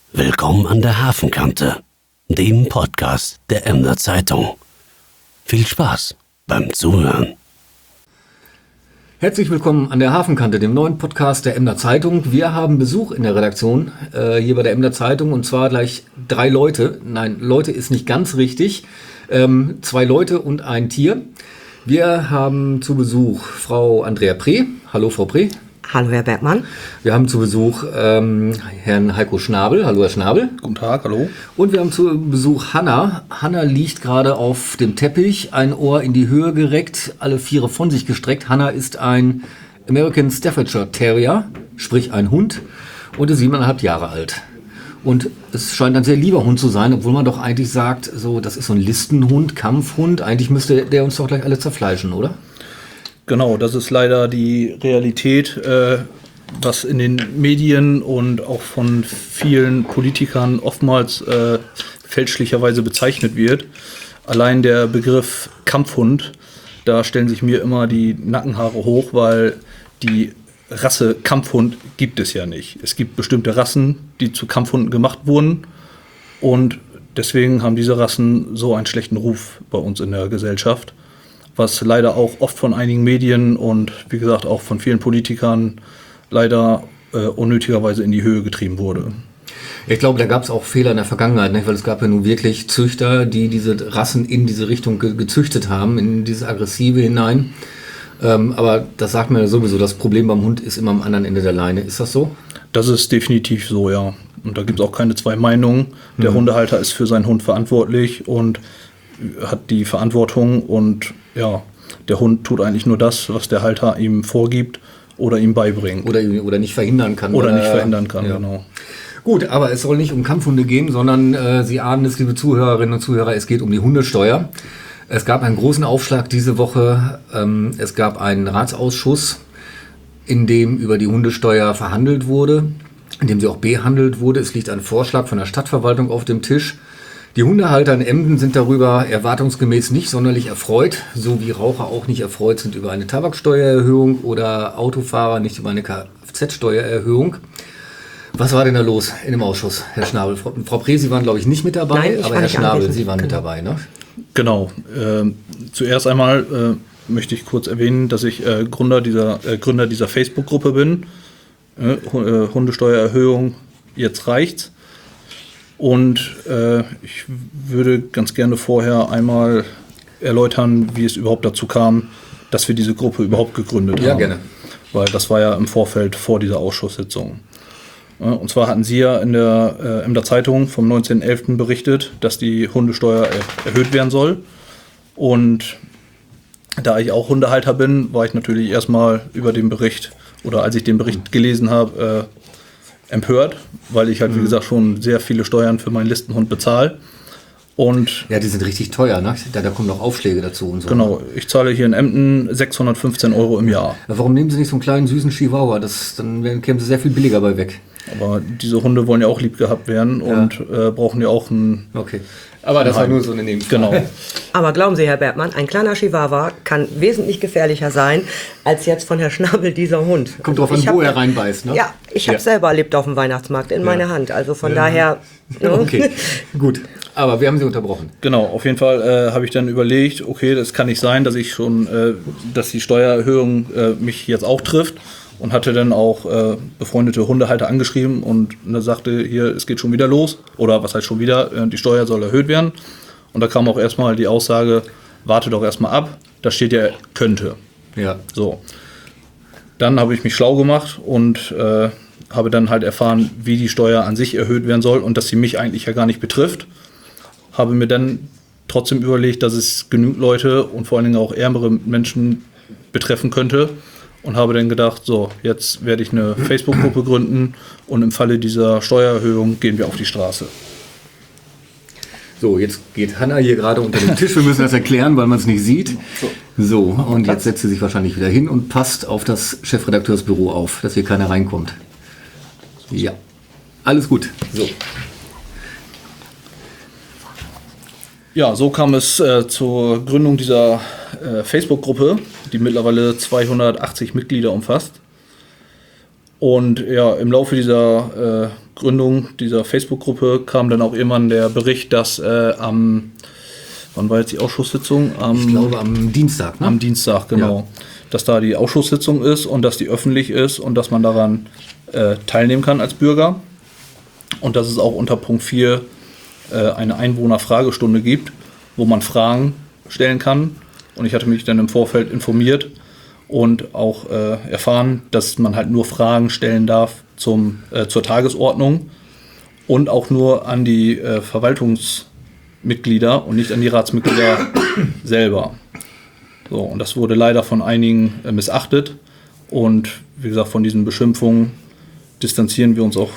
Willkommen an der Hafenkante, dem Podcast der Emder Zeitung. Viel Spaß beim Zuhören. Herzlich willkommen an der Hafenkante, dem neuen Podcast der Emder Zeitung. Wir haben Besuch in der Redaktion, hier bei der Emder Zeitung, und zwar gleich 3 Leute. Nein, Leute ist nicht ganz richtig. 2 Leute und ein Tier. Wir haben zu Besuch Frau Andrea Preh. Hallo, Frau Preh. Hallo, Herr Bergmann. Wir haben zu Besuch Herrn Heiko Schnabel. Hallo, Herr Schnabel. Guten Tag, hallo. Und wir haben zu Besuch Hanna. Hanna liegt gerade auf dem Teppich, ein Ohr in die Höhe gereckt, alle 4 von sich gestreckt. Hanna ist ein American Staffordshire Terrier, sprich ein Hund, und ist 7,5 Jahre alt. Und es scheint ein sehr lieber Hund zu sein, obwohl man doch eigentlich sagt, so, das ist so ein Listenhund, Kampfhund. Eigentlich müsste der uns doch gleich alle zerfleischen, oder? Genau, das ist leider die Realität, was in den Medien und auch von vielen Politikern oftmals fälschlicherweise bezeichnet wird. Allein der Begriff Kampfhund, da stellen sich mir immer die Nackenhaare hoch, weil die Rasse Kampfhund gibt es ja nicht. Es gibt bestimmte Rassen, die zu Kampfhunden gemacht wurden, und deswegen haben diese Rassen so einen schlechten Ruf bei uns in der Gesellschaft, was leider auch oft von einigen Medien und wie gesagt auch von vielen Politikern leider unnötigerweise in die Höhe getrieben wurde. Ich glaube, da gab es auch Fehler in der Vergangenheit, nicht? Weil es gab ja nun wirklich Züchter, die diese Rassen in diese Richtung gezüchtet haben, in dieses Aggressive hinein. Aber das sagt man ja sowieso, das Problem beim Hund ist immer am anderen Ende der Leine. Ist das so? Das ist definitiv so, ja. Und da gibt es auch keine zwei Meinungen. Der Hundehalter ist für seinen Hund verantwortlich und hat die Verantwortung, und ja, der Hund tut eigentlich nur das, was der Halter ihm vorgibt oder ihm beibringt. Oder nicht verhindern kann. Oder nicht verhindern kann, ja. Genau. Gut, aber es soll nicht um Kampfhunde gehen, sondern Sie ahnen es, liebe Zuhörerinnen und Zuhörer, es geht um die Hundesteuer. Es gab einen großen Aufschlag diese Woche. Es gab einen Ratsausschuss, in dem über die Hundesteuer verhandelt wurde, in dem sie auch behandelt wurde. Es liegt ein Vorschlag von der Stadtverwaltung auf dem Tisch. Die Hundehalter in Emden sind darüber erwartungsgemäß nicht sonderlich erfreut, so wie Raucher auch nicht erfreut sind über eine Tabaksteuererhöhung oder Autofahrer nicht über eine Kfz-Steuererhöhung. Was war denn da los in dem Ausschuss, Herr Schnabel? Frau Preh, Sie waren, glaube ich, nicht mit dabei, Nein, aber Herr Schnabel, Sie waren mit dabei, ne? Genau. Zuerst einmal möchte ich kurz erwähnen, dass ich Gründer dieser Facebook-Gruppe bin. Hundesteuererhöhung, jetzt reicht's. Und ich würde ganz gerne vorher einmal erläutern, wie es überhaupt dazu kam, dass wir diese Gruppe überhaupt gegründet haben. Ja, gerne. Weil das war ja im Vorfeld vor dieser Ausschusssitzung. Und zwar hatten Sie ja in der Emder Zeitung vom 19.11. berichtet, dass die Hundesteuer erhöht werden soll. Und da ich auch Hundehalter bin, war ich natürlich erstmal über den Bericht, oder als ich den Bericht gelesen habe, empört, weil ich halt, wie gesagt, schon sehr viele Steuern für meinen Listenhund bezahle. Und Ja, die sind richtig teuer, ne? Da kommen noch Aufschläge dazu und so. genau, ich zahle hier in Emden 615 € im Jahr. Warum nehmen Sie nicht so einen kleinen, süßen Chihuahua? Dann kämen Sie sehr viel billiger bei weg. Aber diese Hunde wollen ja auch lieb gehabt werden und brauchen ja auch ein... Okay. Aber das war nur so eine Nebenfrage. Genau. Aber glauben Sie, Herr Bergmann, ein kleiner Chihuahua kann wesentlich gefährlicher sein, als jetzt von Herrn Schnabel dieser Hund. Kommt drauf an, wo er reinbeißt, ne? Ja, ich habe selber erlebt auf dem Weihnachtsmarkt in meiner Hand. Also von daher... Ne? Okay, gut. Aber wir haben Sie unterbrochen. Genau, auf jeden Fall habe ich dann überlegt, okay, das kann nicht sein, dass ich schon, dass die Steuererhöhung mich jetzt auch trifft, und hatte dann auch befreundete Hundehalter angeschrieben und sagte, hier, es geht schon wieder los, oder was heißt schon wieder, die Steuer soll erhöht werden. Und da kam auch erstmal die Aussage, warte doch erstmal ab, da steht ja, könnte. Ja. So. Dann habe ich mich schlau gemacht und habe dann halt erfahren, wie die Steuer an sich erhöht werden soll und dass sie mich eigentlich ja gar nicht betrifft. Habe mir dann trotzdem überlegt, dass es genügend Leute und vor allen Dingen auch ärmere Menschen betreffen könnte, und habe dann gedacht, so, jetzt werde ich eine Facebook-Gruppe gründen und im Falle dieser Steuererhöhung gehen wir auf die Straße. So, jetzt geht Hanna hier gerade unter den Tisch. Wir müssen das erklären, weil man es nicht sieht. So, und jetzt setzt sie sich wahrscheinlich wieder hin und passt auf das Chefredakteursbüro auf, dass hier keiner reinkommt. Ja, alles gut. So. Ja, so kam es zur Gründung dieser Facebook-Gruppe, die mittlerweile 280 Mitglieder umfasst. Und ja, im Laufe dieser Gründung dieser Facebook-Gruppe kam dann auch irgendwann der Bericht, dass wann war jetzt die Ausschusssitzung? Ich glaube am Dienstag, ne? Am Dienstag, genau. Ja. Dass da die Ausschusssitzung ist und dass die öffentlich ist und dass man daran teilnehmen kann als Bürger. Und dass es auch unter Punkt 4 eine Einwohnerfragestunde gibt, wo man Fragen stellen kann. Und ich hatte mich dann im Vorfeld informiert und auch erfahren, dass man halt nur Fragen stellen darf zur Tagesordnung und auch nur an die Verwaltungsmitglieder und nicht an die Ratsmitglieder selber. So, und das wurde leider von einigen missachtet. Und wie gesagt, von diesen Beschimpfungen distanzieren wir uns auch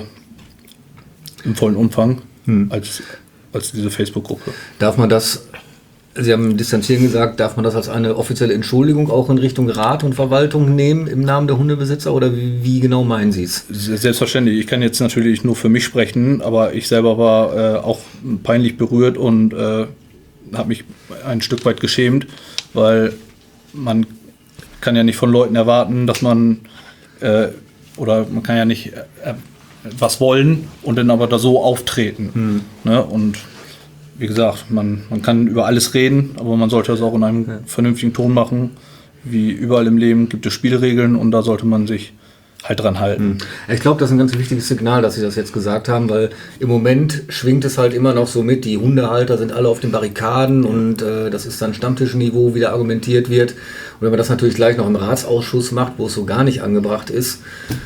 im vollen Umfang als diese Facebook-Gruppe. Darf man das, Sie haben distanzieren gesagt, darf man das als eine offizielle Entschuldigung auch in Richtung Rat und Verwaltung nehmen im Namen der Hundebesitzer oder wie genau meinen Sie es? Selbstverständlich. Ich kann jetzt natürlich nur für mich sprechen, aber ich selber war auch peinlich berührt und habe mich ein Stück weit geschämt, weil man kann ja nicht von Leuten erwarten, dass man oder man kann ja nicht was wollen und dann aber da so auftreten. Ne? Und wie gesagt, man kann über alles reden, aber man sollte das auch in einem vernünftigen Ton machen. Wie überall im Leben gibt es Spielregeln und da sollte man sich halt dran halten. Ich glaube, das ist ein ganz wichtiges Signal, dass Sie das jetzt gesagt haben, weil im Moment schwingt es halt immer noch so mit, die Hundehalter sind alle auf den Barrikaden und das ist dann Stammtischniveau, wie da argumentiert wird. Und wenn man das natürlich gleich noch im Ratsausschuss macht, wo es so gar nicht angebracht ist,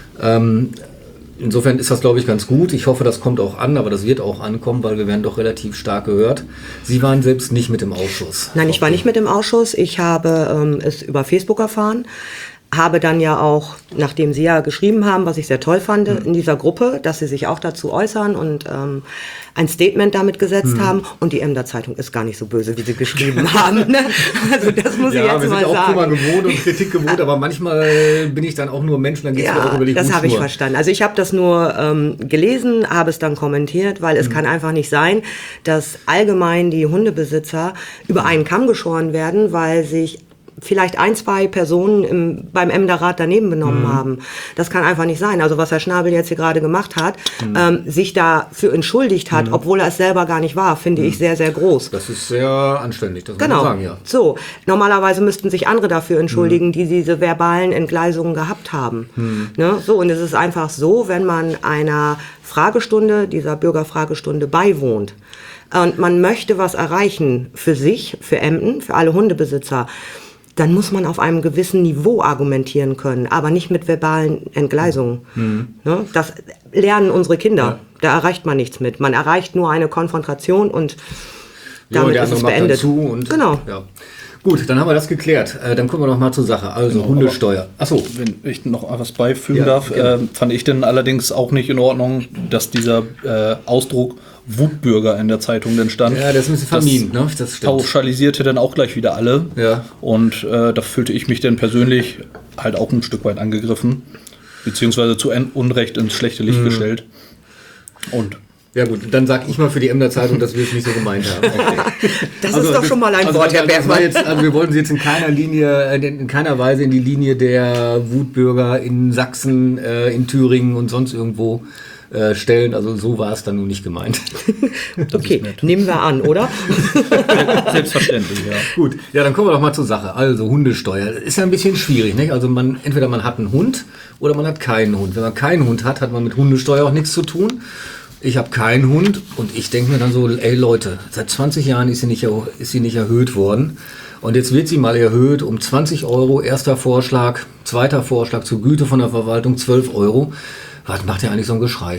insofern ist das, glaube ich, ganz gut. Ich hoffe, das kommt auch an, aber das wird auch ankommen, weil wir werden doch relativ stark gehört. Sie waren selbst nicht mit im Ausschuss. Nein, ich war nicht mit im Ausschuss. Ich habe es über Facebook erfahren. Habe dann ja auch, nachdem Sie ja geschrieben haben, was ich sehr toll fand in dieser Gruppe, dass Sie sich auch dazu äußern und ein Statement damit gesetzt haben. Und die Emder Zeitung ist gar nicht so böse, wie Sie geschrieben haben. Ne? Also das muss ich jetzt mal sagen. Ja, wir sind auch Kummer gewohnt und Kritik gewohnt, aber manchmal bin ich dann auch nur Mensch, dann geht es mir auch über die das habe ich verstanden. Also ich habe das nur gelesen, habe es dann kommentiert, weil es kann einfach nicht sein, dass allgemein die Hundebesitzer über einen Kamm geschoren werden, weil sich vielleicht 1, 2 Personen beim Emder-Rat daneben benommen haben. Das kann einfach nicht sein. Also was Herr Schnabel jetzt hier gerade gemacht hat, sich dafür entschuldigt hat, obwohl er es selber gar nicht war, finde ich sehr, sehr groß. Das ist sehr anständig, das muss man sagen, ja. So, normalerweise müssten sich andere dafür entschuldigen, die diese verbalen Entgleisungen gehabt haben. Ne? So, und es ist einfach so, wenn man einer Fragestunde, dieser Bürgerfragestunde beiwohnt, und man möchte was erreichen für sich, für Emden, für alle Hundebesitzer, dann muss man auf einem gewissen Niveau argumentieren können, aber nicht mit verbalen Entgleisungen. Ne? Das lernen unsere Kinder. Ja. Da erreicht man nichts mit. Man erreicht nur eine Konfrontation und damit ist es beendet. Genau. Ja. Gut, dann haben wir das geklärt. Dann kommen wir noch mal zur Sache. Also genau, Hundesteuer. Achso, wenn ich noch was beifügen darf, fand ich dann allerdings auch nicht in Ordnung, dass dieser Ausdruck Wutbürger in der Zeitung dann stand. Ja, das ist ein bisschen vermieden, ne? Das stimmt. Pauschalisierte dann auch gleich wieder alle. Ja. Und da fühlte ich mich dann persönlich halt auch ein Stück weit angegriffen, beziehungsweise zu Unrecht ins schlechte Licht gestellt. Und ja gut, dann sag ich mal für die Emder Zeitung, dass wir es nicht so gemeint haben. Okay. Das ist doch schon mal ein Wort, Herr Bergmann. Wir wollten Sie jetzt in keiner Weise in die Linie der Wutbürger in Sachsen, in Thüringen und sonst irgendwo stellen. Also so war es dann nun nicht gemeint. Okay, nehmen wir an, oder? Selbstverständlich, ja. Gut, ja, dann kommen wir doch mal zur Sache. Also Hundesteuer. Ist ja ein bisschen schwierig, nicht? Also entweder man hat einen Hund oder man hat keinen Hund. Wenn man keinen Hund hat, hat man mit Hundesteuer auch nichts zu tun. Ich habe keinen Hund und ich denke mir dann so, ey Leute, seit 20 Jahren ist sie nicht erhöht worden. Und jetzt wird sie mal erhöht um 20 Euro. Erster Vorschlag, zweiter Vorschlag zur Güte von der Verwaltung 12 Euro. Was macht ihr eigentlich so ein Geschrei?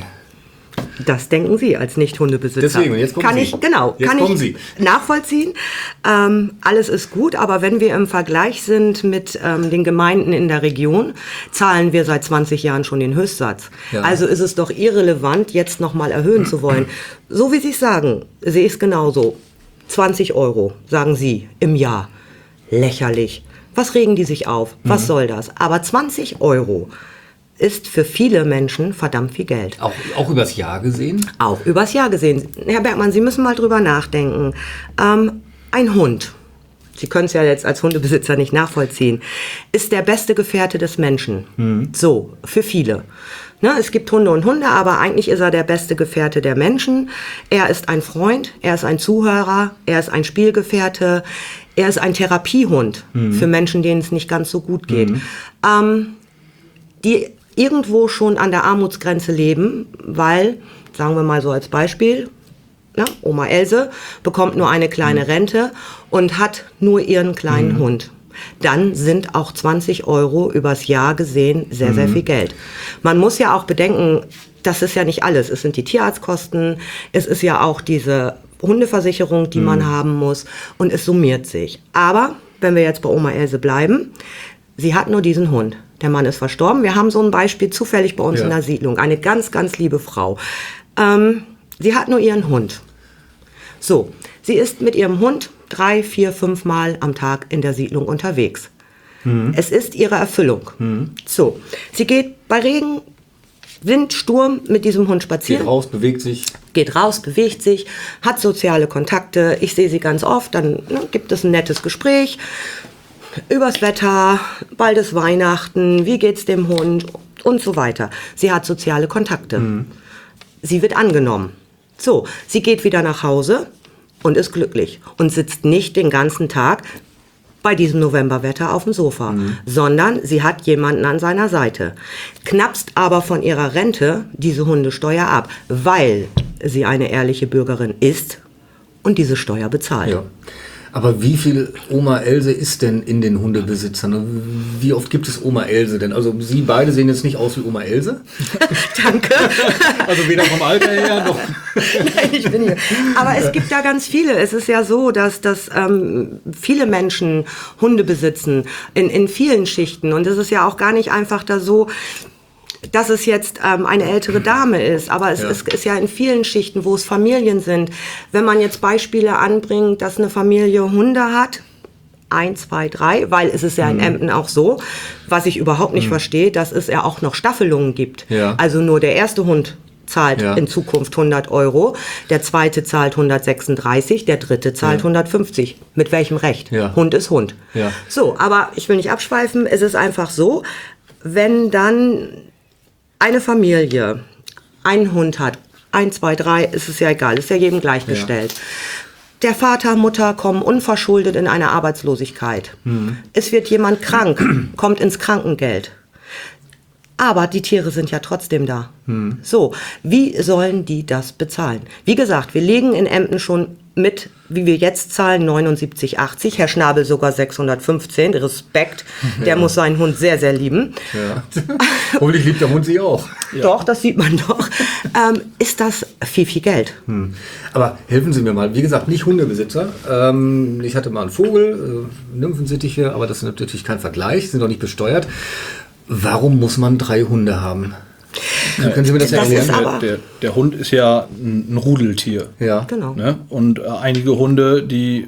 Das denken Sie als Nicht-Hundebesitzer. Deswegen, jetzt kommen Sie. Kann ich nachvollziehen. Alles ist gut, aber wenn wir im Vergleich sind mit den Gemeinden in der Region, zahlen wir seit 20 Jahren schon den Höchstsatz. Ja. Also ist es doch irrelevant, jetzt nochmal erhöhen zu wollen. So wie Sie es sagen, sehe ich es genauso. 20 Euro, sagen Sie, im Jahr. Lächerlich. Was regen die sich auf? Was soll das? Aber 20 Euro ist für viele Menschen verdammt viel Geld. Auch übers Jahr gesehen? Auch übers Jahr gesehen. Herr Bergmann, Sie müssen mal drüber nachdenken. Ein Hund, Sie können es ja jetzt als Hundebesitzer nicht nachvollziehen, ist der beste Gefährte des Menschen. So, für viele. Ne, es gibt Hunde und Hunde, aber eigentlich ist er der beste Gefährte der Menschen. Er ist ein Freund, er ist ein Zuhörer, er ist ein Spielgefährte, er ist ein Therapiehund für Menschen, denen es nicht ganz so gut geht. Die irgendwo schon an der Armutsgrenze leben, weil, sagen wir mal so als Beispiel, Oma Else bekommt nur eine kleine Rente und hat nur ihren kleinen Hund. Dann sind auch 20 € übers Jahr gesehen sehr, sehr viel Geld. Man muss ja auch bedenken, das ist ja nicht alles. Es sind die Tierarztkosten, es ist ja auch diese Hundeversicherung, die man haben muss, und es summiert sich. Aber wenn wir jetzt bei Oma Else bleiben, sie hat nur diesen Hund. Der Mann ist verstorben. Wir haben so ein Beispiel zufällig bei uns in der Siedlung. Eine ganz, ganz liebe Frau. Sie hat nur ihren Hund. So, sie ist mit ihrem Hund 3, 4, 5 Mal am Tag in der Siedlung unterwegs. Es ist ihre Erfüllung. So, sie geht bei Regen, Wind, Sturm mit diesem Hund spazieren. Geht raus, bewegt sich, hat soziale Kontakte. Ich sehe sie ganz oft, dann gibt es ein nettes Gespräch übers Wetter, bald ist Weihnachten, wie geht's dem Hund und so weiter. Sie hat soziale Kontakte. Sie wird angenommen. So, sie geht wieder nach Hause und ist glücklich und sitzt nicht den ganzen Tag bei diesem Novemberwetter auf dem Sofa, sondern sie hat jemanden an seiner Seite, knapst aber von ihrer Rente diese Hundesteuer ab, weil sie eine ehrliche Bürgerin ist und diese Steuer bezahlt. Ja. Aber wie viel Oma Else ist denn in den Hundebesitzern? Wie oft gibt es Oma Else denn? Also Sie beide sehen jetzt nicht aus wie Oma Else. Danke. Also weder vom Alter her noch... Nein, ich bin hier. Aber es gibt da ganz viele. Es ist ja so, dass viele Menschen Hunde besitzen in vielen Schichten. Und es ist ja auch gar nicht einfach da so, dass es jetzt eine ältere Dame ist, aber es ist ja in vielen Schichten, wo es Familien sind. Wenn man jetzt Beispiele anbringt, dass eine Familie Hunde hat, 1, 2, 3, weil es ist ja in Emden auch so, was ich überhaupt nicht verstehe, dass es ja auch noch Staffelungen gibt. Ja. Also nur der erste Hund zahlt in Zukunft 100 €, der zweite zahlt 136, der dritte zahlt 150. Mit welchem Recht? Ja. Hund ist Hund. Ja. So, aber ich will nicht abschweifen, es ist einfach so, wenn dann eine Familie einen Hund hat, 1, 2, 3, ist es ja egal, ist ja jedem gleichgestellt. Ja. Der Vater, Mutter kommen unverschuldet in eine Arbeitslosigkeit. Es wird jemand krank, kommt ins Krankengeld. Aber die Tiere sind ja trotzdem da. So, wie sollen die das bezahlen? Wie gesagt, wir legen in Emden schon mit, wie wir jetzt zahlen, 79,80. Herr Schnabel sogar 615. Respekt. Der muss seinen Hund sehr, sehr lieben. Ja. Hoffentlich liebt der Hund sie auch. Doch, das sieht man doch. Ist das viel, viel Geld. Aber helfen Sie mir mal. Wie gesagt, nicht Hundebesitzer. Ich hatte mal einen Vogel, Nymphensittiche, aber das ist natürlich kein Vergleich, sind doch nicht besteuert. Warum muss man 3 Hunde haben? Können Sie mir das erklären? Der Hund ist ja ein Rudeltier. Ja, genau. Ne? Und einige Hunde, die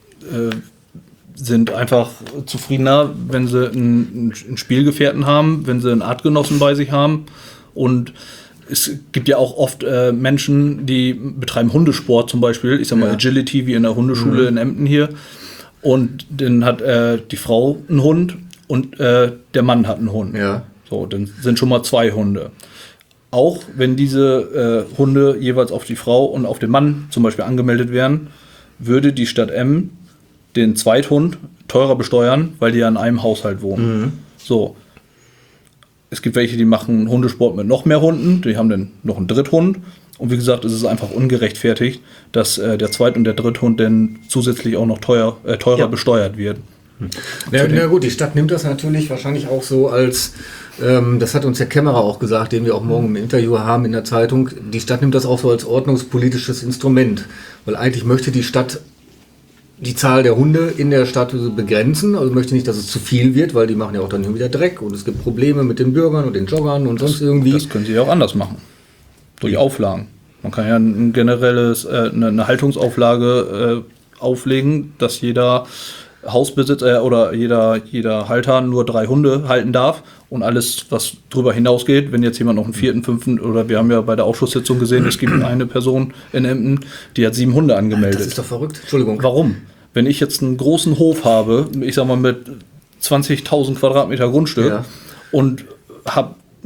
sind einfach zufriedener, wenn sie einen Spielgefährten haben, wenn sie einen Artgenossen bei sich haben. Und es gibt ja auch oft Menschen, die betreiben Hundesport zum Beispiel. Ich sag mal Agility, wie in der Hundeschule in Emden hier. Und dann hat die Frau einen Hund und der Mann hat einen Hund. Ja. So, dann sind schon mal 2 Hunde. Auch wenn diese Hunde jeweils auf die Frau und auf den Mann zum Beispiel angemeldet wären, würde die Stadt Emden den Zweithund teurer besteuern, weil die ja in einem Haushalt wohnen. So. Es gibt welche, die machen Hundesport mit noch mehr Hunden, die haben dann noch einen Dritthund. Und wie gesagt, es ist einfach ungerechtfertigt, dass der Zweit- und der Dritthund dann zusätzlich auch noch teurer besteuert wird. Na gut, die Stadt nimmt das natürlich wahrscheinlich auch so als, das hat uns der Kämmerer auch gesagt, den wir auch morgen im Interview haben in der Zeitung, die Stadt nimmt das auch so als ordnungspolitisches Instrument, weil eigentlich möchte die Stadt die Zahl der Hunde in der Stadt begrenzen, also möchte nicht, dass es zu viel wird, weil die machen ja auch dann wieder Dreck und es gibt Probleme mit den Bürgern und den Joggern und sonst irgendwie. Das können sie ja auch anders machen, durch Auflagen. Man kann ja ein generelles, eine Haltungsauflage auflegen, dass jeder Hausbesitzer oder jeder Halter nur 3 Hunde halten darf und alles, was drüber hinausgeht, wenn jetzt jemand noch einen 4., 5. oder wir haben ja bei der Ausschusssitzung gesehen, es gibt eine Person in Emden, die hat 7 Hunde angemeldet. Das ist doch verrückt. Entschuldigung. Warum? Wenn ich jetzt einen großen Hof habe, ich sag mal mit 20.000 Quadratmeter Grundstück und habe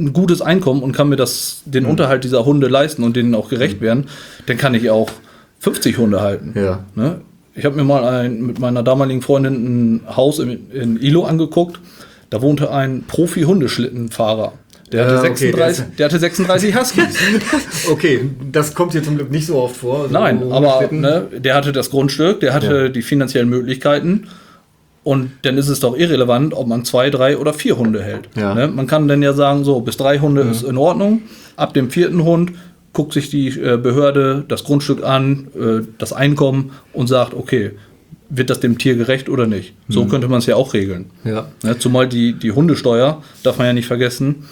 ein gutes Einkommen und kann mir den Unterhalt dieser Hunde leisten und denen auch gerecht werden, dann kann ich auch 50 Hunde halten. Ja. Ne? Ich habe mir mal mit meiner damaligen Freundin ein Haus in Ilo angeguckt. Da wohnte ein Profi-Hundeschlittenfahrer. Der hatte 36 Huskies. Okay, das kommt hier zum Glück nicht so oft vor. So Nein, aber der hatte das Grundstück, der hatte die finanziellen Möglichkeiten. Und dann ist es doch irrelevant, ob man 2, 3 oder 4 Hunde hält. Ja. Ne? Man kann dann ja sagen, so bis 3 Hunde ist in Ordnung. Ab dem 4. Hund guckt sich die Behörde das Grundstück an, das Einkommen und sagt, okay, wird das dem Tier gerecht oder nicht? So könnte man es ja auch regeln. Ja. Ne? Zumal die Hundesteuer, darf man ja nicht vergessen,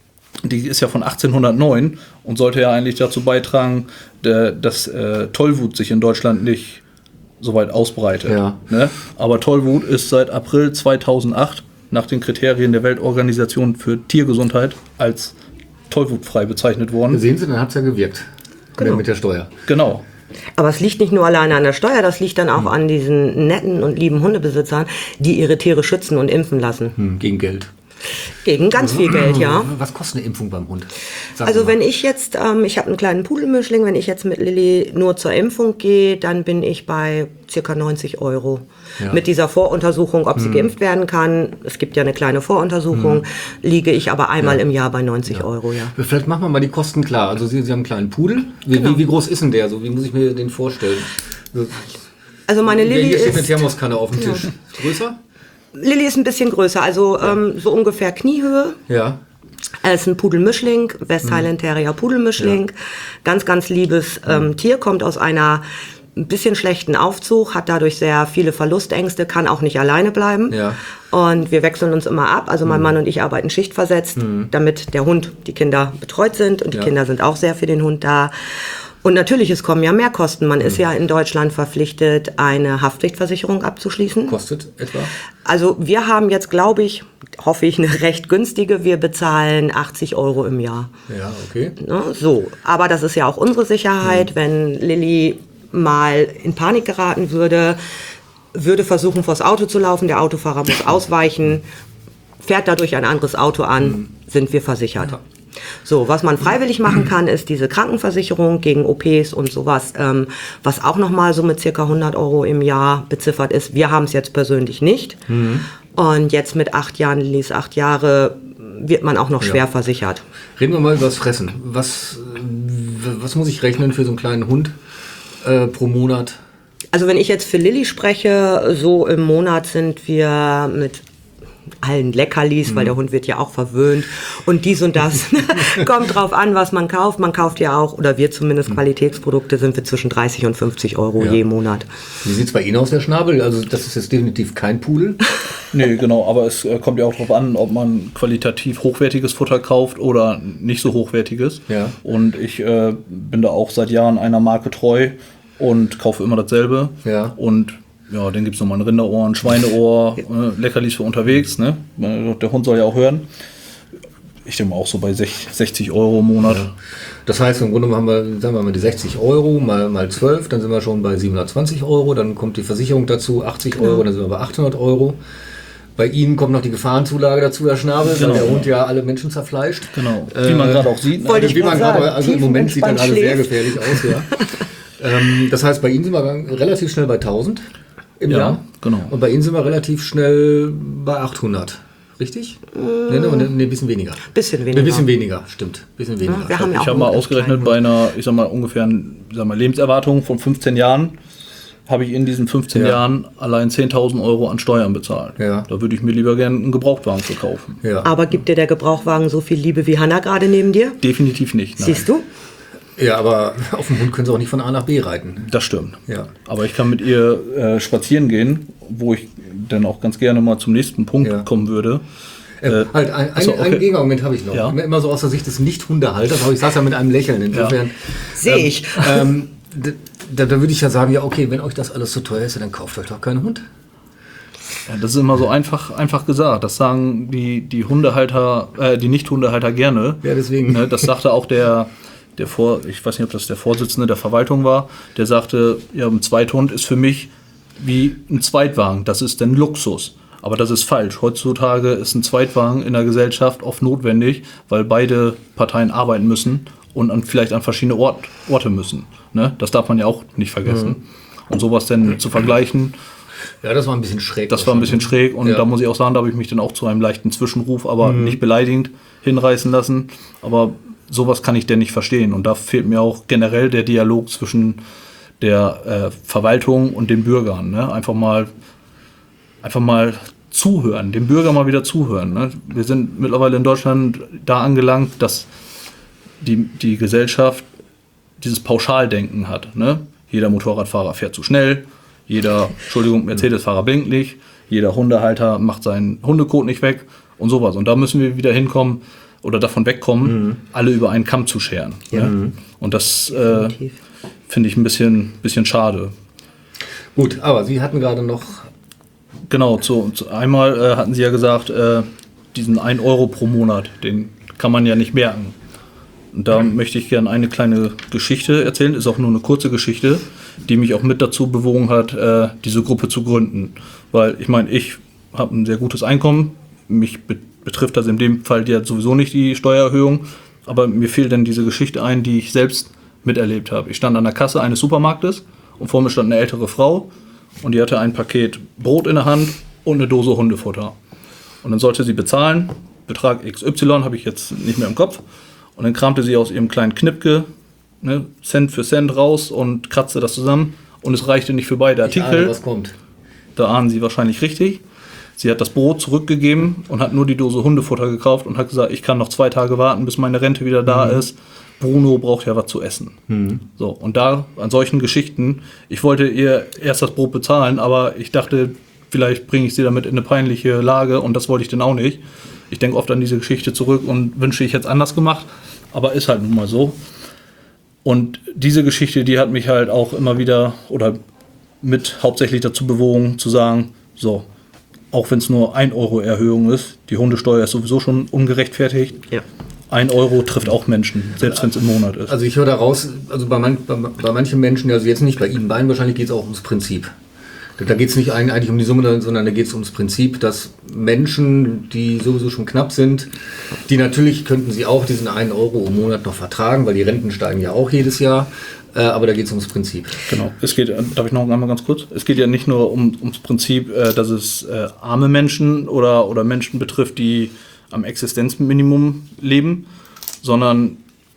die ist ja von 1809 und sollte ja eigentlich dazu beitragen, dass Tollwut sich in Deutschland nicht so weit ausbreitet. Ja. Ne? Aber Tollwut ist seit April 2008 nach den Kriterien der Weltorganisation für Tiergesundheit als tollwutfrei bezeichnet worden. Sehen Sie, dann hat es ja gewirkt. Genau. Mit der Steuer. Genau. Aber es liegt nicht nur alleine an der Steuer, das liegt dann auch an diesen netten und lieben Hundebesitzern, die ihre Tiere schützen und impfen lassen. Gegen Geld. Gegen ganz viel Geld, ja. Was kostet eine Impfung beim Hund? Sagen Also Sie mal. wenn ich jetzt, ich habe einen kleinen Pudelmischling, wenn ich jetzt mit Lilly nur zur Impfung gehe, dann bin ich bei ca. 90 €. Ja. Mit dieser Voruntersuchung, ob sie geimpft werden kann, es gibt ja eine kleine Voruntersuchung, liege ich aber einmal im Jahr bei 90 €, ja. Vielleicht machen wir mal die Kosten klar. Also Sie haben einen kleinen Pudel. Wie groß ist denn der? So, wie muss ich mir den vorstellen? So, Also meine Lilly hier steht eine ist, Thermoskanne auf dem Tisch. Größer? Lilly ist ein bisschen größer, also so ungefähr Kniehöhe. Ja. Er ist ein Pudelmischling, West Highland Terrier Pudelmischling. Ganz, ganz liebes Tier, kommt aus einer ein bisschen schlechten Aufzug, hat dadurch sehr viele Verlustängste, kann auch nicht alleine bleiben. Ja. Und wir wechseln uns immer ab. Also mein Mann und ich arbeiten schichtversetzt, damit der Hund, die Kinder betreut sind. Und die Kinder sind auch sehr für den Hund da. Und natürlich, es kommen ja Mehrkosten. Man ist ja in Deutschland verpflichtet, eine Haftpflichtversicherung abzuschließen. Kostet etwa? Also wir haben jetzt, glaube ich, hoffe ich, eine recht günstige. Wir bezahlen 80 € im Jahr. Ja, okay. Ne, so, aber das ist ja auch unsere Sicherheit. Wenn Lilly mal in Panik geraten würde versuchen, vors Auto zu laufen, der Autofahrer muss ausweichen, fährt dadurch ein anderes Auto an, sind wir versichert. So, was man freiwillig machen kann, ist diese Krankenversicherung gegen OPs und sowas, was auch nochmal so mit circa 100 € im Jahr beziffert ist. Wir haben es jetzt persönlich nicht. Und jetzt mit 8 Jahren, Lillys 8 Jahre, wird man auch noch schwer versichert. Reden wir mal über das Fressen. Was muss ich rechnen für so einen kleinen Hund pro Monat? Also wenn ich jetzt für Lilly spreche, so im Monat sind wir mit allen Leckerlis, weil der Hund wird ja auch verwöhnt und dies und das. Kommt drauf an, was man kauft. Man kauft ja auch, oder wir zumindest Qualitätsprodukte, sind wir zwischen 30 und 50 € je Monat. Wie sieht es bei Ihnen aus, der Schnabel? Also das ist jetzt definitiv kein Pudel. Nee, genau, aber es kommt ja auch darauf an, ob man qualitativ hochwertiges Futter kauft oder nicht so hochwertiges. Ja. Und ich bin da auch seit Jahren einer Marke treu und kaufe immer dasselbe. Ja. Und ja, dann gibt es nochmal ein Rinderohr, ein Schweineohr, Leckerlis für unterwegs. Ne? Der Hund soll ja auch hören. Ich denke mal auch so bei 60 € im Monat. Ja. Das heißt, im Grunde haben wir, sagen wir mal, die 60 € mal 12, dann sind wir schon bei 720 €. Dann kommt die Versicherung dazu, 80 €, dann sind wir bei 800 €. Bei Ihnen kommt noch die Gefahrenzulage dazu, Herr Schnabel, weil der Hund ja alle Menschen zerfleischt. Genau, wie man gerade auch sieht. Wollte ich Wie man gerade sagen, gerade, also im Moment sieht er gerade sehr tiefenentspannt gefährlich aus, ja. Das heißt, bei Ihnen sind wir relativ schnell bei 1000 im Jahr. Genau. Und bei Ihnen sind wir relativ schnell bei 800. Richtig? Nee, ein bisschen weniger. Bisschen weniger. Ein bisschen weniger, stimmt. Bisschen weniger. Ja, wir haben ja Ich auch habe mal einen ausgerechnet, kleinen bei einer, ich sag mal, ungefähren Lebenserwartung von 15 Jahren habe ich in diesen 15 Jahren allein 10.000 € an Steuern bezahlt. Ja. Da würde ich mir lieber gerne einen Gebrauchtwagen zu kaufen. Ja. Aber gibt dir der Gebrauchwagen so viel Liebe wie Hanna gerade neben dir? Definitiv nicht. Nein. Siehst du? Ja, aber auf dem Hund können Sie auch nicht von A nach B reiten. Das stimmt. Ja. Aber ich kann mit ihr spazieren gehen, wo ich dann auch ganz gerne mal zum nächsten Punkt kommen würde. Ein Gegenargument habe ich noch. Ja. Immer so aus der Sicht des Nicht-Hundehalters, aber ich saß ja mit einem Lächeln. Insofern Sehe ich. Da würde ich ja sagen, ja okay, wenn euch das alles zu teuer ist, dann kauft euch doch keinen Hund. Ja, das ist immer so einfach gesagt. Das sagen die Hundehalter, die Nicht-Hundehalter gerne. Ja, deswegen. Ne, das sagte auch ich weiß nicht, ob das der Vorsitzende der Verwaltung war, der sagte, ja, ein Zweithund ist für mich wie ein Zweitwagen. Das ist ein Luxus. Aber das ist falsch. Heutzutage ist ein Zweitwagen in der Gesellschaft oft notwendig, weil beide Parteien arbeiten müssen und vielleicht an verschiedene Orte müssen. Ne? Das darf man ja auch nicht vergessen. Und sowas denn zu vergleichen, Ja, das war ein bisschen schräg. das war ein bisschen schräg. Und da muss ich auch sagen, da habe ich mich dann auch zu einem leichten Zwischenruf, aber nicht beleidigend hinreißen lassen. Aber sowas kann ich denn nicht verstehen. Und da fehlt mir auch generell der Dialog zwischen der Verwaltung und den Bürgern. Ne? Einfach mal zuhören, dem Bürger mal wieder zuhören. Ne? Wir sind mittlerweile in Deutschland da angelangt, dass die Gesellschaft dieses Pauschaldenken hat. Ne? Jeder Motorradfahrer fährt zu schnell, jeder, Mercedes-Fahrer blinkt nicht, jeder Hundehalter macht seinen Hundekot nicht weg und sowas. Und da müssen wir wieder hinkommen oder davon wegkommen, alle über einen Kamm zu scheren. Ja. Ne? Und das finde ich ein bisschen schade. Gut, aber Sie hatten gerade noch... Genau, einmal hatten Sie ja gesagt, diesen 1 Euro pro Monat, den kann man ja nicht merken. Und da möchte ich gerne eine kleine Geschichte erzählen, ist auch nur eine kurze Geschichte, die mich auch mit dazu bewogen hat, diese Gruppe zu gründen. Weil ich meine, ich habe ein sehr gutes Einkommen, mich betrifft das in dem Fall ja sowieso nicht die Steuererhöhung, aber mir fiel dann diese Geschichte ein, die ich selbst miterlebt habe. Ich stand an der Kasse eines Supermarktes und vor mir stand eine ältere Frau und die hatte ein Paket Brot in der Hand und eine Dose Hundefutter. Und dann sollte sie bezahlen, Betrag XY habe ich jetzt nicht mehr im Kopf. Und dann kramte sie aus ihrem kleinen Knipke, ne, Cent für Cent raus und kratzte das zusammen. Und es reichte nicht für beide Ich Artikel. ahne, was kommt. Da ahnen Sie wahrscheinlich richtig. Sie hat das Brot zurückgegeben und hat nur die Dose Hundefutter gekauft und hat gesagt, ich kann noch 2 Tage warten, bis meine Rente wieder da ist. Bruno braucht ja was zu essen. So, und da an solchen Geschichten, ich wollte ihr erst das Brot bezahlen, aber ich dachte, vielleicht bringe ich sie damit in eine peinliche Lage und das wollte ich dann auch nicht. Ich denke oft an diese Geschichte zurück und wünsche, ich hätte es anders gemacht, aber ist halt nun mal so. Und diese Geschichte, die hat mich halt auch immer wieder oder mit hauptsächlich dazu bewogen, zu sagen, so, auch wenn es nur 1 Euro Erhöhung ist, die Hundesteuer ist sowieso schon ungerechtfertigt. Ja. 1 Euro trifft auch Menschen, selbst wenn es im Monat ist. Also ich höre da raus, also bei manchen Menschen, also jetzt nicht bei Ihnen beiden, wahrscheinlich geht es auch ums Prinzip. Da geht es nicht eigentlich um die Summe, sondern da geht es ums Prinzip, dass Menschen, die sowieso schon knapp sind, die natürlich könnten sie auch diesen 1 Euro im Monat noch vertragen, weil die Renten steigen ja auch jedes Jahr, aber da geht es ums Prinzip. Genau, es geht, darf ich noch einmal ganz kurz? Es geht ja nicht nur ums Prinzip, dass es arme Menschen oder Menschen betrifft, die am Existenzminimum leben, sondern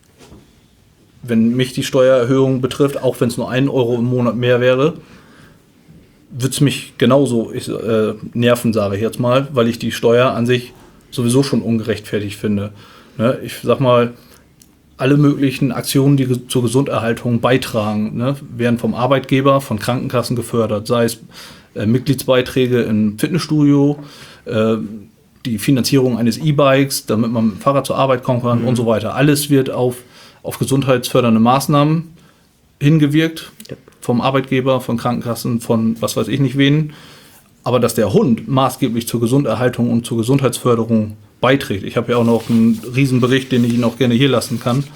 wenn mich die Steuererhöhung betrifft, auch wenn es nur 1 Euro im Monat mehr wäre, würde es mich genauso nerven, sage ich jetzt mal, weil ich die Steuer an sich sowieso schon ungerechtfertigt finde. Ne? Ich sag mal, alle möglichen Aktionen, die zur Gesunderhaltung beitragen, ne, werden vom Arbeitgeber, von Krankenkassen gefördert, sei es Mitgliedsbeiträge im Fitnessstudio, die Finanzierung eines E-Bikes, damit man mit dem Fahrrad zur Arbeit kommen kann und so weiter. Alles wird auf gesundheitsfördernde Maßnahmen hingewirkt, vom Arbeitgeber, von Krankenkassen, von was weiß ich nicht wen. Aber dass der Hund maßgeblich zur Gesunderhaltung und zur Gesundheitsförderung beiträgt. Ich habe ja auch noch einen Riesenbericht, den ich Ihnen auch gerne hier lassen kann.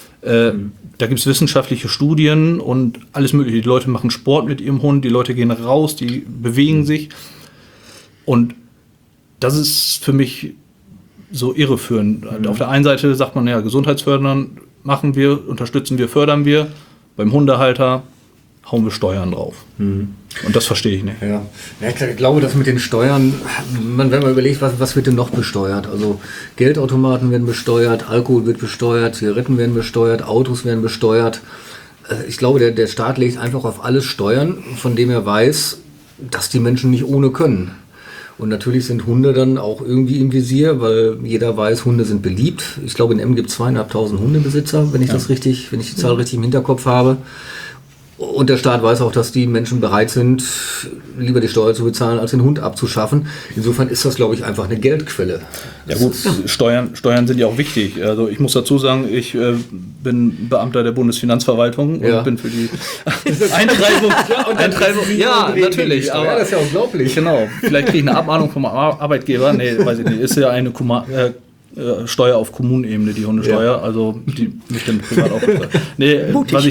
Da gibt es wissenschaftliche Studien und alles mögliche. Die Leute machen Sport mit ihrem Hund, die Leute gehen raus, die bewegen sich. Und das ist für mich so irreführend. Auf der einen Seite sagt man ja, gesundheitsfördern machen wir, unterstützen wir, fördern wir. Beim Hundehalter hauen wir Steuern drauf. Und das verstehe ich nicht. Ja, ich glaube, dass mit den Steuern, wenn man überlegt, was wird denn noch besteuert? Also Geldautomaten werden besteuert, Alkohol wird besteuert, Zigaretten werden besteuert, Autos werden besteuert. Ich glaube, der Staat legt einfach auf alles Steuern, von dem er weiß, dass die Menschen nicht ohne können. Und natürlich sind Hunde dann auch irgendwie im Visier, weil jeder weiß, Hunde sind beliebt. Ich glaube, in Emmen gibt es 2.500 Hundebesitzer, wenn ich die Zahl richtig im Hinterkopf habe. Und der Staat weiß auch, dass die Menschen bereit sind, lieber die Steuer zu bezahlen, als den Hund abzuschaffen. Insofern ist das, glaube ich, einfach eine Geldquelle. Ja gut, Steuern sind ja auch wichtig. Also ich muss dazu sagen, ich bin Beamter der Bundesfinanzverwaltung und bin für die Eintreibung. Ja, natürlich. Aber das ist ja unglaublich. Genau, vielleicht kriege ich eine Abmahnung vom Arbeitgeber. Nee, weiß ich nicht. Ist ja eine Steuer auf Kommunenebene, die Hundesteuer, also die mich dann privat auch betrifft. Nee, was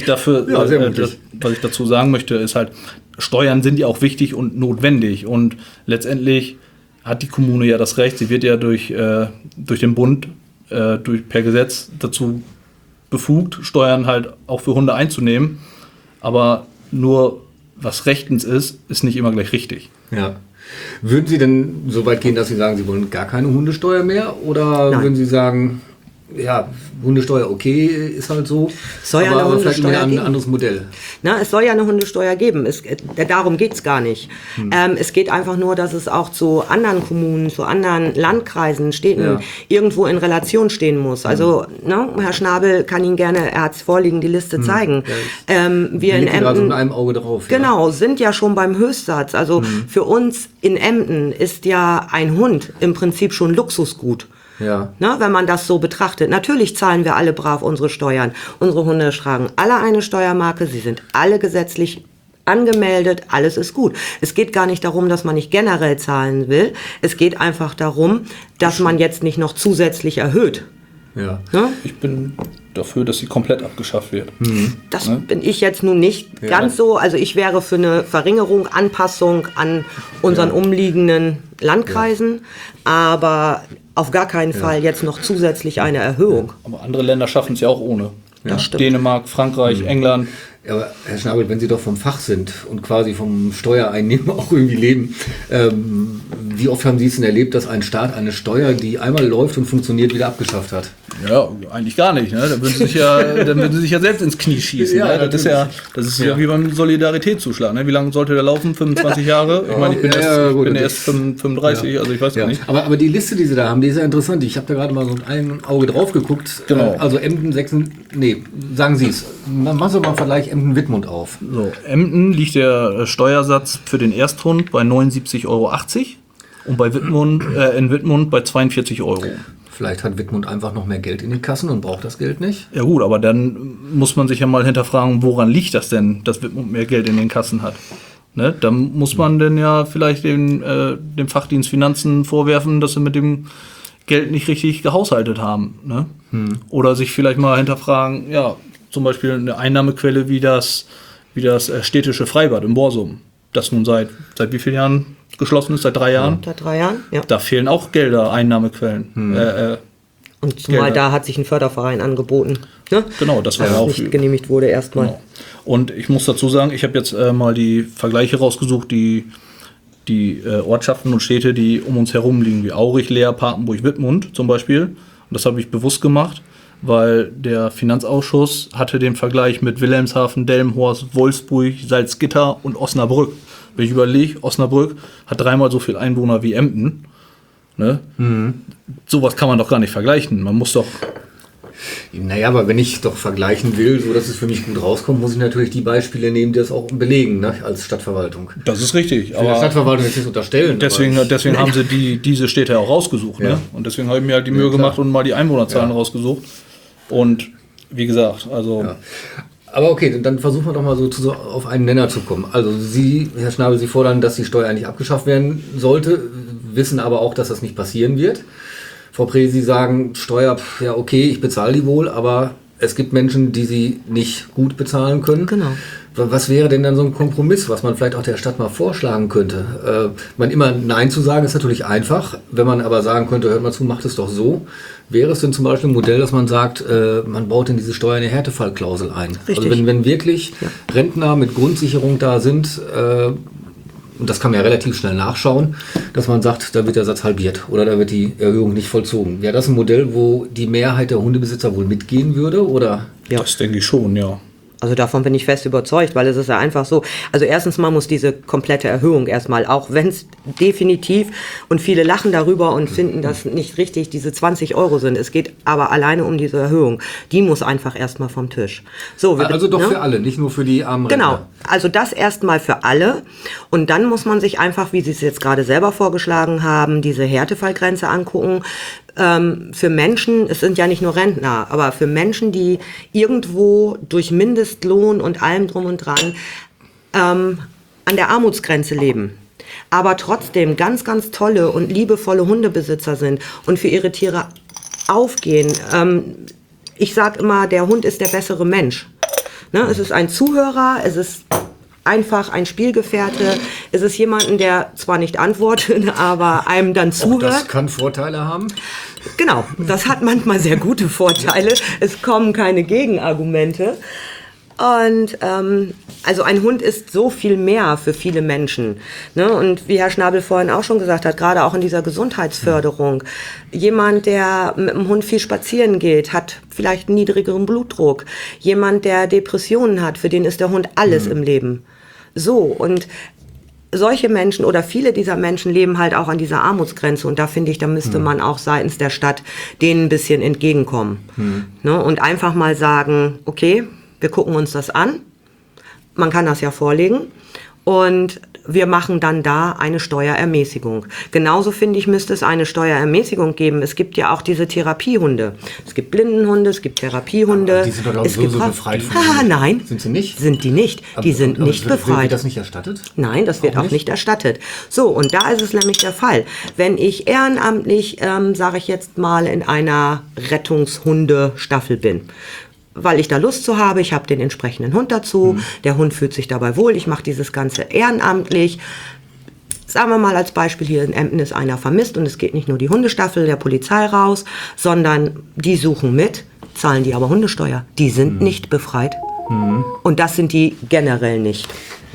ich dazu sagen möchte, ist halt, Steuern sind ja auch wichtig und notwendig und letztendlich hat die Kommune ja das Recht, sie wird ja durch den Bund per Gesetz dazu befugt, Steuern halt auch für Hunde einzunehmen. Aber nur was rechtens ist nicht immer gleich richtig. Ja. Würden Sie denn so weit gehen, dass Sie sagen, Sie wollen gar keine Hundesteuer mehr? Oder Nein. würden Sie sagen, ja, Hundesteuer okay, ist halt so, Soll ja eine aber vielleicht Hundesteuer ein geben. anderes Modell. Na, es soll ja eine Hundesteuer geben. Darum geht es gar nicht. Es geht einfach nur, dass es auch zu anderen Kommunen, zu anderen Landkreisen, Städten irgendwo in Relation stehen muss. Also ne, Herr Schnabel kann Ihnen gerne, er hat es vorliegen, die Liste zeigen. Wir in gerade so Emden mit einem Auge drauf. genau, sind ja schon beim Höchstsatz. Also für uns in Emden ist ja ein Hund im Prinzip schon Luxusgut. Ja. Ne, wenn man das so betrachtet. Natürlich zahlen wir alle brav unsere Steuern. Unsere Hunde tragen alle eine Steuermarke. Sie sind alle gesetzlich angemeldet. Alles ist gut. Es geht gar nicht darum, dass man nicht generell zahlen will. Es geht einfach darum, dass man jetzt nicht noch zusätzlich erhöht. Ja. Ne? Ich bin dafür, dass sie komplett abgeschafft wird. Das bin ich jetzt nun nicht ganz so. Also ich wäre für eine Verringerung, Anpassung an unseren umliegenden Landkreisen, aber auf gar keinen Fall jetzt noch zusätzlich eine Erhöhung. Aber andere Länder schaffen es ja auch ohne. Das stimmt. Dänemark, Frankreich, England. Ja, aber Herr Schnabel, wenn Sie doch vom Fach sind und quasi vom Steuereinnehmen auch irgendwie leben, wie oft haben Sie es denn erlebt, dass ein Staat eine Steuer, die einmal läuft und funktioniert, wieder abgeschafft hat? Ja, eigentlich gar nicht. Ne? Dann würden sie sich ja selbst ins Knie schießen. Ja, Ne? Das ist ja wie beim Solidaritätszuschlag. Ne? Wie lange sollte der laufen? 25 Jahre? Ich meine, ich bin erst 35, also ich weiß ja nicht. Aber die Liste, die Sie da haben, die ist ja interessant. Ich habe da gerade mal so ein Auge drauf geguckt. Genau. Also Emden, sagen Sie es. Machen Sie mal einen Vergleich Emden-Wittmund auf. So, Emden liegt der Steuersatz für den Ersthund bei 79,80 € und bei in Wittmund bei 42 €. Vielleicht hat Wittmund einfach noch mehr Geld in den Kassen und braucht das Geld nicht. Ja gut, aber dann muss man sich ja mal hinterfragen, woran liegt das denn, dass Wittmund mehr Geld in den Kassen hat? Ne? Da muss man denn ja vielleicht dem Fachdienst Finanzen vorwerfen, dass sie mit dem Geld nicht richtig gehaushaltet haben. Ne? Oder sich vielleicht mal hinterfragen, ja, zum Beispiel eine Einnahmequelle wie das städtische Freibad in Borsum, das nun seit wie vielen Jahren geschlossen ist, seit 3 Jahren. Seit 3 Jahren, ja. Da fehlen auch Gelder, Einnahmequellen. Und zumal da hat sich ein Förderverein angeboten. Ne? Genau, das war ja auch nicht genehmigt wurde erstmal. Genau. Und ich muss dazu sagen, ich habe jetzt mal die Vergleiche rausgesucht, die Ortschaften und Städte, die um uns herum liegen, wie Aurich, Leer, Papenburg, Wittmund zum Beispiel. Und das habe ich bewusst gemacht, weil der Finanzausschuss hatte den Vergleich mit Wilhelmshaven, Delmenhorst, Wolfsburg, Salzgitter und Osnabrück. Wenn ich überlege, Osnabrück hat 3-mal so viel Einwohner wie Emden. Ne? Sowas kann man doch gar nicht vergleichen. Man muss doch... Naja, aber wenn ich doch vergleichen will, so dass es für mich gut rauskommt, muss ich natürlich die Beispiele nehmen, die das auch belegen, ne, als Stadtverwaltung. Das ist richtig. Ich will der Stadtverwaltung jetzt nicht unterstellen. Deswegen haben sie diese Städte auch rausgesucht. Ja. Ne? Und deswegen habe ich mir halt die Mühe gemacht und mal die Einwohnerzahlen rausgesucht. Und wie gesagt, also... Ja. Aber okay, dann versuchen wir doch mal so auf einen Nenner zu kommen. Also Sie, Herr Schnabel, Sie fordern, dass die Steuer eigentlich abgeschafft werden sollte, wissen aber auch, dass das nicht passieren wird. Frau Preh, Sie sagen, Steuer, ja okay, ich bezahle die wohl, aber es gibt Menschen, die sie nicht gut bezahlen können. Genau. Was wäre denn dann so ein Kompromiss, was man vielleicht auch der Stadt mal vorschlagen könnte? Immer Nein zu sagen ist natürlich einfach. Wenn man aber sagen könnte, hört mal zu, macht es doch so. Wäre es denn zum Beispiel ein Modell, dass man sagt, man baut in diese Steuer eine Härtefallklausel ein? Richtig. Also wenn wirklich Rentner mit Grundsicherung da sind, und das kann man ja relativ schnell nachschauen, dass man sagt, da wird der Satz halbiert oder da wird die Erhöhung nicht vollzogen. Wäre das ein Modell, wo die Mehrheit der Hundebesitzer wohl mitgehen würde? Oder? Ja. Das denke ich schon, ja. Also davon bin ich fest überzeugt, weil es ist ja einfach so, also erstens mal muss diese komplette Erhöhung erstmal, auch wenn es definitiv, und viele lachen darüber und finden das nicht richtig, diese 20 € sind. Es geht aber alleine um diese Erhöhung. Die muss einfach erstmal vom Tisch. So, Also doch für alle, nicht nur für die armen Genau, Rentner. also das erstmal für alle. Und dann muss man sich einfach, wie Sie es jetzt gerade selber vorgeschlagen haben, diese Härtefallgrenze angucken. Für Menschen, es sind ja nicht nur Rentner, aber für Menschen, die irgendwo durch Mindestlohn und allem drum und dran an der Armutsgrenze leben, aber trotzdem ganz, ganz tolle und liebevolle Hundebesitzer sind und für ihre Tiere aufgehen. Ich sage immer, der Hund ist der bessere Mensch. Ne? Es ist ein Zuhörer, es ist einfach ein Spielgefährte? Ist es jemanden, der zwar nicht antwortet, aber einem dann Auch zuhört? das kann Vorteile haben. Genau, das hat manchmal sehr gute Vorteile. Es kommen keine Gegenargumente. Und also ein Hund ist so viel mehr für viele Menschen. Ne? Und wie Herr Schnabel vorhin auch schon gesagt hat, gerade auch in dieser Gesundheitsförderung. Jemand, der mit dem Hund viel spazieren geht, hat vielleicht einen niedrigeren Blutdruck. Jemand, der Depressionen hat, für den ist der Hund alles im Leben. So, und solche Menschen oder viele dieser Menschen leben halt auch an dieser Armutsgrenze. Und da finde ich, da müsste man auch seitens der Stadt denen ein bisschen entgegenkommen. Ne? Und einfach mal sagen, okay, wir gucken uns das an. Man kann das ja vorlegen. Und wir machen dann da eine Steuerermäßigung. Genauso finde ich, müsste es eine Steuerermäßigung geben. Es gibt ja auch diese Therapiehunde. Es gibt Blindenhunde, es gibt Therapiehunde. Aber die sind doch auch so befreit von nein. Sind sie nicht? Sind die nicht. Die sind nicht befreit. Wird das nicht erstattet? Nein, das wird auch nicht erstattet. So, und da ist es nämlich der Fall. Wenn ich ehrenamtlich, sage ich jetzt mal, in einer Rettungshundestaffel bin, weil ich da Lust zu habe, ich habe den entsprechenden Hund dazu, der Hund fühlt sich dabei wohl, ich mache dieses Ganze ehrenamtlich. Sagen wir mal als Beispiel, hier in Emden ist einer vermisst und es geht nicht nur die Hundestaffel der Polizei raus, sondern die suchen mit, zahlen die aber Hundesteuer. Die sind nicht befreit. Und das sind die generell nicht.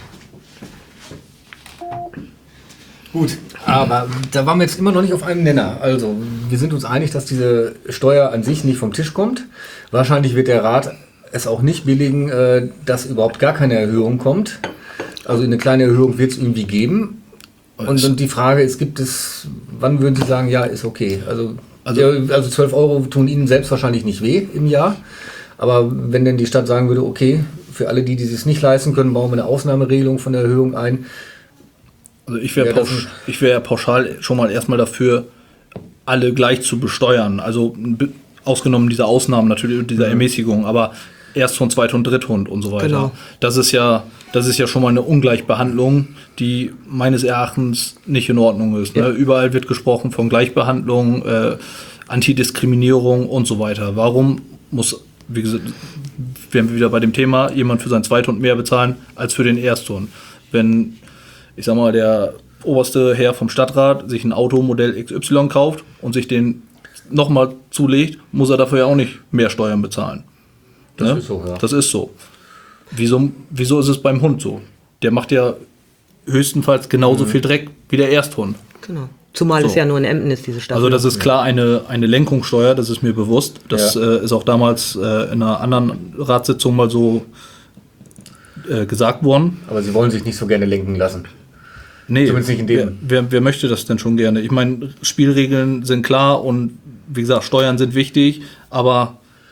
Gut, aber da waren wir jetzt immer noch nicht auf einem Nenner. Also, wir sind uns einig, dass diese Steuer an sich nicht vom Tisch kommt. Wahrscheinlich wird der Rat es auch nicht billigen, dass überhaupt gar keine Erhöhung kommt. Also eine kleine Erhöhung wird es irgendwie geben. Und die Frage ist, wann würden Sie sagen, ja, ist okay? Also 12 Euro tun Ihnen selbst wahrscheinlich nicht weh im Jahr. Aber wenn denn die Stadt sagen würde, okay, für alle, die es nicht leisten können, bauen wir eine Ausnahmeregelung von der Erhöhung ein. Also ich wäre pauschal schon mal erstmal dafür, alle gleich zu besteuern. Also ausgenommen dieser Ausnahmen natürlich, dieser Ermäßigung, aber Ersthund, Zweithund, Dritthund und so weiter. Genau. Das ist ja schon mal eine Ungleichbehandlung, die meines Erachtens nicht in Ordnung ist. Ja. Ne? Überall wird gesprochen von Gleichbehandlung, Antidiskriminierung und so weiter. Warum muss, wie gesagt, wären wir wieder bei dem Thema, jemand für seinen Zweithund mehr bezahlen als für den Ersthund? Wenn, ich sag mal, der oberste Herr vom Stadtrat sich ein Automodell XY kauft und sich den nochmal zulegt, muss er dafür ja auch nicht mehr Steuern bezahlen. Das ne? ist so, ja. Das ist so. Wieso ist es beim Hund so? Der macht ja höchstenfalls genauso viel Dreck wie der Ersthund. Genau. Zumal es ja nur in Emden ist, diese Stadt. Also das ist klar eine Lenkungssteuer, das ist mir bewusst. Das ist auch damals in einer anderen Ratssitzung mal so gesagt worden. Aber Sie wollen sich nicht so gerne lenken lassen. Nee, zumindest nicht in dem. Wer möchte das denn schon gerne? Ich meine, Spielregeln sind klar und wie gesagt, Steuern sind wichtig, aber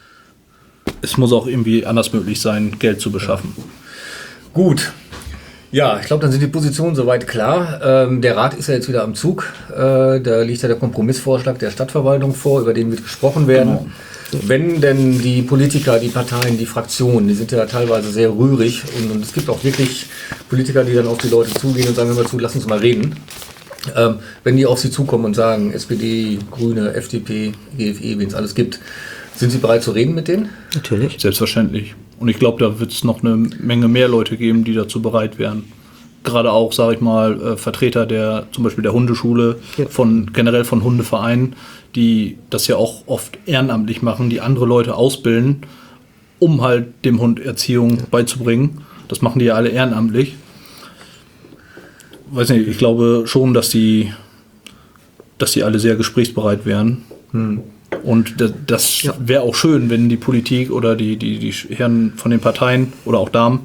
es muss auch irgendwie anders möglich sein, Geld zu beschaffen. Gut. Ja, ich glaube, dann sind die Positionen soweit klar. Der Rat ist ja jetzt wieder am Zug. Da liegt ja der Kompromissvorschlag der Stadtverwaltung vor, über den wird gesprochen werden. Genau. Wenn denn die Politiker, die Parteien, die Fraktionen, die sind ja teilweise sehr rührig und es gibt auch wirklich Politiker, die dann auf die Leute zugehen und sagen, hör mal zu, lass uns mal reden. Wenn die auf sie zukommen und sagen, SPD, Grüne, FDP, GFE, wen es alles gibt, sind Sie bereit zu reden mit denen? Natürlich. Selbstverständlich. Und ich glaube, da wird es noch eine Menge mehr Leute geben, die dazu bereit wären. Gerade auch, sage ich mal, Vertreter zum Beispiel der Hundeschule, generell von Hundevereinen, die das ja auch oft ehrenamtlich machen, die andere Leute ausbilden, um halt dem Hund Erziehung beizubringen. Das machen die ja alle ehrenamtlich. Weiß nicht, ich glaube schon, dass die alle sehr gesprächsbereit wären. Und das wäre auch schön, wenn die Politik oder die Herren von den Parteien oder auch Damen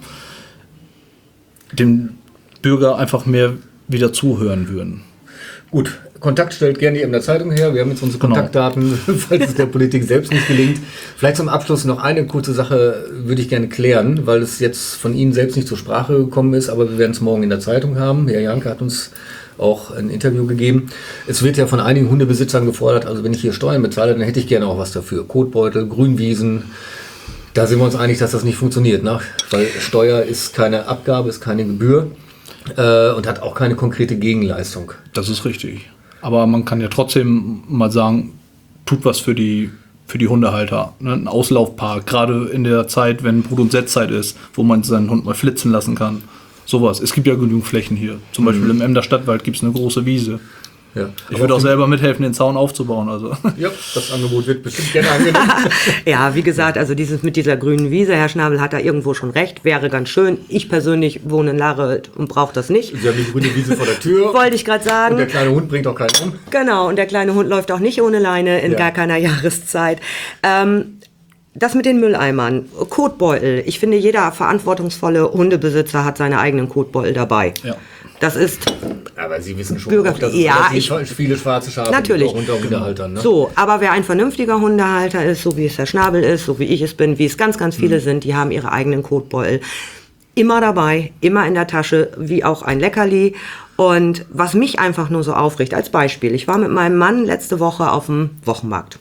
dem Bürger einfach mehr wieder zuhören würden. Gut, Kontakt stellt gerne die Emder Zeitung her. Wir haben jetzt unsere Kontaktdaten, falls es der Politik selbst nicht gelingt. Vielleicht zum Abschluss noch eine kurze Sache würde ich gerne klären, weil es jetzt von Ihnen selbst nicht zur Sprache gekommen ist, aber wir werden es morgen in der Zeitung haben. Herr Janke hat uns auch ein Interview gegeben. Es wird ja von einigen Hundebesitzern gefordert, also wenn ich hier Steuern bezahle, dann hätte ich gerne auch was dafür. Kotbeutel, Grünwiesen. Da sind wir uns einig, dass das nicht funktioniert, ne? Weil Steuer ist keine Abgabe, ist keine Gebühr und hat auch keine konkrete Gegenleistung. Das ist richtig. Aber man kann ja trotzdem mal sagen, tut was für die Hundehalter. Ne? Ein Auslaufpark, gerade in der Zeit, wenn Brut- und Setzzeit ist, wo man seinen Hund mal flitzen lassen kann. Sowas. Es gibt ja genügend Flächen hier. Zum Beispiel im Emder Stadtwald gibt es eine große Wiese. Ja. Ich würde auch selber mithelfen, den Zaun aufzubauen. Also. Ja, das Angebot wird bestimmt gerne angenommen. Ja, wie gesagt, also dieses mit dieser grünen Wiese, Herr Schnabel hat da irgendwo schon recht, wäre ganz schön. Ich persönlich wohne in Larelt und brauche das nicht. Sie haben die grüne Wiese vor der Tür. Wollte ich gerade sagen. Und der kleine Hund bringt auch keinen um. Genau, und der kleine Hund läuft auch nicht ohne Leine in gar keiner Jahreszeit. Das mit den Mülleimern, Kotbeutel. Ich finde, jeder verantwortungsvolle Hundebesitzer hat seine eigenen Kotbeutel dabei. Ja. Das ist Aber Sie wissen schon, Bürger- auch, dass ja, es viele schwarze Schafe natürlich. gibt, auch unter Hundehaltern. Ne? so. Aber wer ein vernünftiger Hundehalter ist, so wie es Herr Schnabel ist, so wie ich es bin, wie es ganz, ganz viele sind, die haben ihre eigenen Kotbeutel. Immer dabei, immer in der Tasche, wie auch ein Leckerli. Und was mich einfach nur so aufregt, als Beispiel, ich war mit meinem Mann letzte Woche auf dem Wochenmarkt.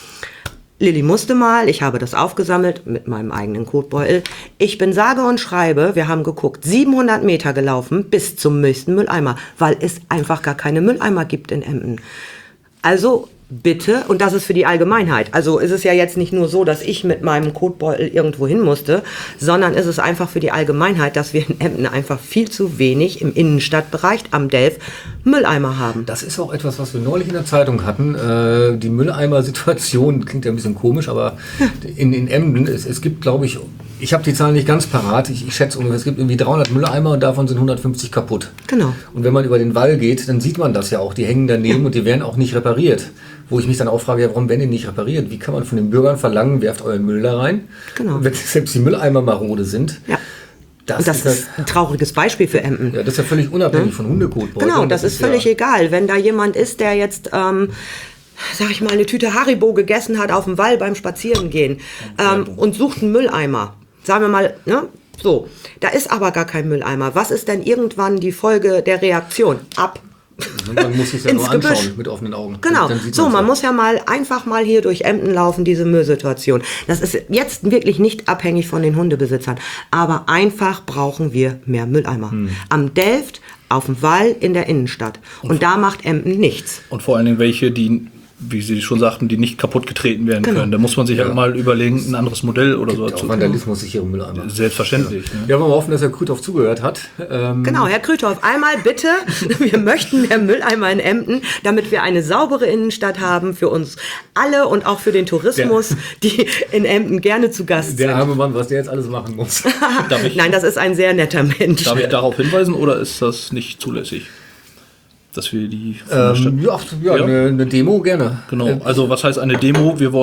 Lilly musste mal, ich habe das aufgesammelt mit meinem eigenen Kotbeutel. Ich bin sage und schreibe, wir haben geguckt, 700 Meter gelaufen bis zum nächsten Mülleimer, weil es einfach gar keine Mülleimer gibt in Emden. Also bitte, und das ist für die Allgemeinheit, also ist es ja jetzt nicht nur so, dass ich mit meinem Kotbeutel irgendwo hin musste, sondern ist es einfach für die Allgemeinheit, dass wir in Emden einfach viel zu wenig im Innenstadtbereich am Delf Mülleimer haben. Das ist auch etwas, was wir neulich in der Zeitung hatten. Die Mülleimer-Situation, klingt ja ein bisschen komisch, aber in Emden, es gibt, glaube ich habe die Zahlen nicht ganz parat, ich schätze ungefähr, es gibt irgendwie 300 Mülleimer und davon sind 150 kaputt. Genau. Und wenn man über den Wall geht, dann sieht man das ja auch, die hängen daneben und die werden auch nicht repariert. Wo ich mich dann auch frage, ja, warum werden die nicht repariert? Wie kann man von den Bürgern verlangen, werft euren Müll da rein? Genau. Wenn selbst die Mülleimer marode sind. Ja. Und das ist ein trauriges Beispiel für Emden. Ja, das ist ja völlig unabhängig von Hundekotbeuteln. Genau, das ist völlig egal. Wenn da jemand ist, der jetzt, sag ich mal, eine Tüte Haribo gegessen hat auf dem Wall beim Spazierengehen und sucht einen Mülleimer. Sagen wir mal, ne? So, da ist aber gar kein Mülleimer. Was ist denn irgendwann die Folge der Reaktion? Ab. Man muss es ja ins nur anschauen Gebüsch. mit offenen Augen. Genau, Dann sieht so, man's man ja. muss ja mal einfach mal hier durch Emden laufen, diese Müllsituation. Das ist jetzt wirklich nicht abhängig von den Hundebesitzern, aber einfach brauchen wir mehr Mülleimer. Am Delft, auf dem Wall, in der Innenstadt. Und da macht Emden nichts. Und vor allen Dingen welche, die, wie Sie schon sagten, die nicht kaputt getreten werden können. Da muss man sich halt mal überlegen, ein anderes Modell oder so Auch zu. Vandalismus sichere Mülleimer. Selbstverständlich. Ne? Ja, wollen wir hoffen, dass Herr Krüthoff zugehört hat. Genau, Herr Krüthoff, einmal bitte, wir möchten mehr Mülleimer in Emden, damit wir eine saubere Innenstadt haben für uns alle und auch für den Tourismus, die in Emden gerne zu Gast Der sind. arme Mann, was der jetzt alles machen muss. Nein, das ist ein sehr netter Mensch. Darf ich darauf hinweisen oder ist das nicht zulässig? Dass wir die Ja, eine Demo gerne. Genau, also was heißt eine Demo? Wir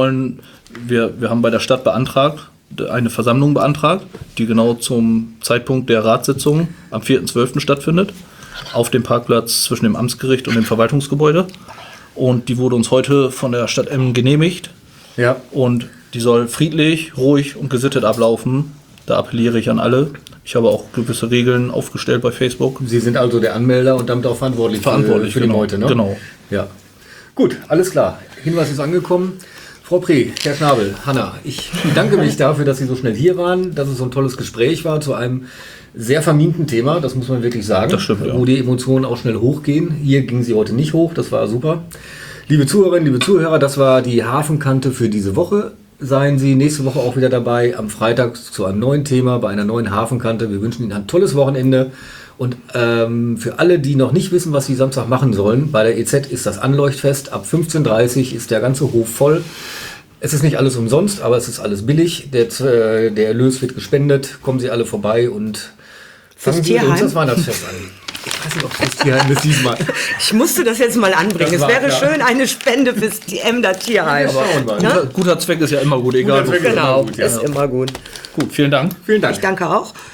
haben bei der Stadt eine Versammlung beantragt, die genau zum Zeitpunkt der Ratssitzung am 4.12. stattfindet, auf dem Parkplatz zwischen dem Amtsgericht und dem Verwaltungsgebäude. Und die wurde uns heute von der Stadt Emden genehmigt. Ja. Und die soll friedlich, ruhig und gesittet ablaufen. Da appelliere ich an alle. Ich habe auch gewisse Regeln aufgestellt bei Facebook. Sie sind also der Anmelder und damit auch verantwortlich für die genau. Meute, ne? Genau. Ja. Gut, alles klar. Hinweis ist angekommen. Frau Preh, Herr Schnabel, Hanna, ich bedanke mich dafür, dass Sie so schnell hier waren, dass es so ein tolles Gespräch war zu einem sehr verminten Thema, das muss man wirklich sagen. Das stimmt, ja. Wo die Emotionen auch schnell hochgehen. Hier gingen sie heute nicht hoch, das war super. Liebe Zuhörerinnen, liebe Zuhörer, das war die Hafenkante für diese Woche. Seien Sie nächste Woche auch wieder dabei, am Freitag zu einem neuen Thema, bei einer neuen Hafenkante. Wir wünschen Ihnen ein tolles Wochenende. Und für alle, die noch nicht wissen, was sie Samstag machen sollen, bei der EZ ist das Anleuchtfest. Ab 15.30 Uhr ist der ganze Hof voll. Es ist nicht alles umsonst, aber es ist alles billig. Der Erlös wird gespendet. Kommen Sie alle vorbei und fangen Sie mit uns das Weihnachtsfest an. Ich weiß nicht, ob es das Tierheim ist diesmal. Ich musste das jetzt mal anbringen. Es wäre schön, eine Spende fürs Emder Tierheim. Schauen wir mal. Guter Zweck ist ja immer gut, egal Guter Zweck wofür. ist immer Genau, gut, ja. ist immer gut. Gut, vielen Dank. Vielen Dank. Ich danke auch.